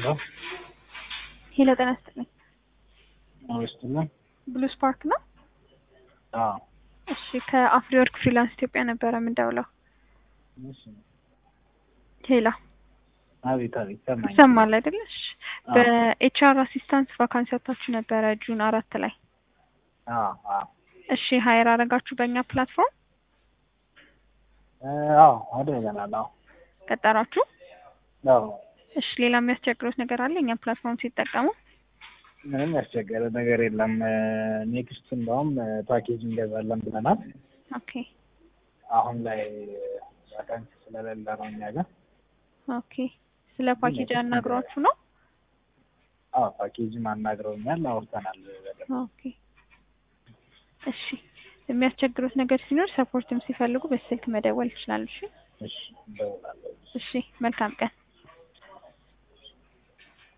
ሄሎ ጤና ይስጥልኝ። አውስተና ብሉ ስፓርክ ነው? አዎ። እሺ ከአፍሪወርክ ፍሪላንስ ኢትዮጵያ ነበረ የምንደውለው። እሺ። ሄሎ አቤት ሰማኝ። ይሰማል አይደለሽ? በኤችአር አሲስታንት ቫካንሲ አውጥታችሁ ነበረ ጁን 4 ላይ። አዎ። እሺ ሃየር አደረጋችሁ በእኛ ፕላትፎርም? አዎ አድርገናል። አዎ ቀጠራችሁ? አዎ። እሺ ሌላ የሚያስቸግሩት ነገር አለ እኛ ፕላትፎርም ሲጠቀሙ? ምንም ያስቸገረ ነገር የለም። ኔክስት እንደውም ፓኬጅ እንገዛለን ብለናል። ኦኬ አሁን ላይ ቫካንሲ ስለሌለ ነው እኛ ጋር። ኦኬ ስለ ፓኬጅ አናግሯችሁ ነው? አዎ ፓኬጅም አናግረውኛል፣ አውርተናል በደንብ። ኦኬ እሺ የሚያስቸግሩት ነገር ሲኖር ሰፖርትም ሲፈልጉ በስልክ መደወል ይችላሉ። እሺ እሺ፣ እደውላለሁ። እሺ መልካም ቀን።